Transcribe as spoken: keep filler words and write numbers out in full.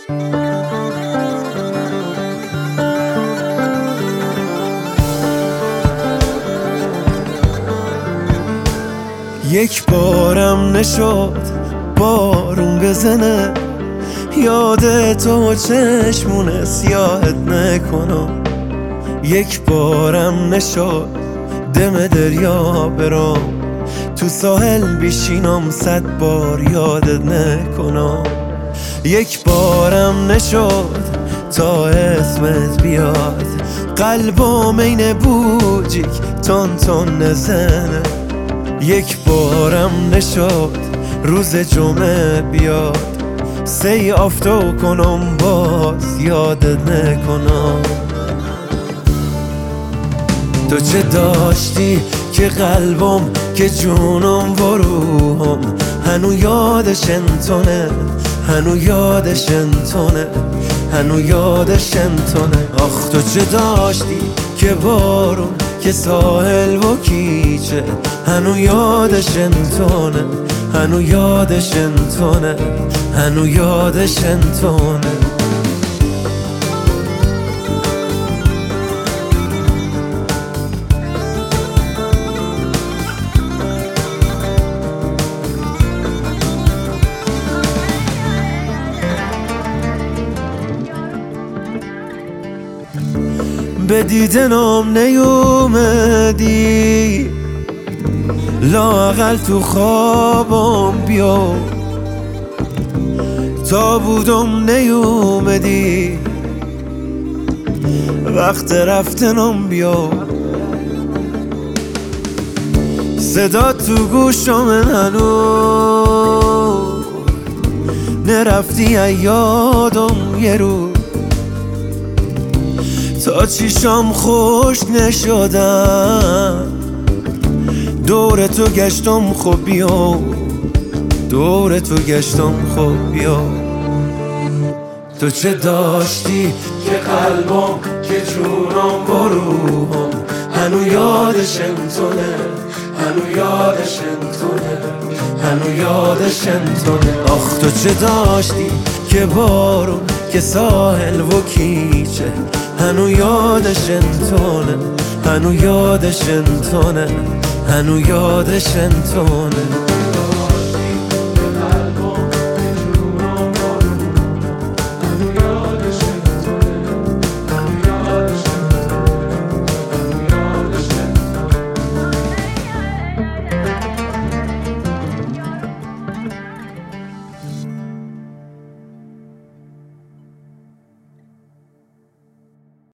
یک بارم نشد بارون بزنه، یاد تو چشمون سیاهت نکنم. یک بارم نشد دم دریا برام، تو ساحل بیشینم صد بار یادت نکنم. یک بارم نشد تا اسمت بیاد، قلبم این بوجیک تون تون نزنه. یک بارم نشد روز جمعه بیاد، سی آفتو کنم باز یادت نکنم. تو چه داشتی که قلبم که جونم و روحم هنو یادش انتونه، هنو یادش انتونه، هنو یادش انتونه. آخ تو چه داشتی که بارون که ساحل و کیچه هنو یادش انتونه، هنو یادش انتونه، هنو یادش انتونه. به دیدنم نیومدی، لااقل تو خوابم بیا. تا بودم نیومدی، وقت رفتنم بیا. صدا تو گوشم هنوز نرفتی یادم یه روز، تا چیشام خوش نشدم دور تو گشتم. خب بیا دور تو گشتم، خب بیا. تو چه داشتی که قلبم که جونم و روحم هنو یادش انتونه، هنو یادش انتونه، هنو یادش انتونه. آخ تو چه داشتی که بارون که ساحل و کیچه هنو یادش انتونه، هنو یادش انتونه، هنو یادش انتونه.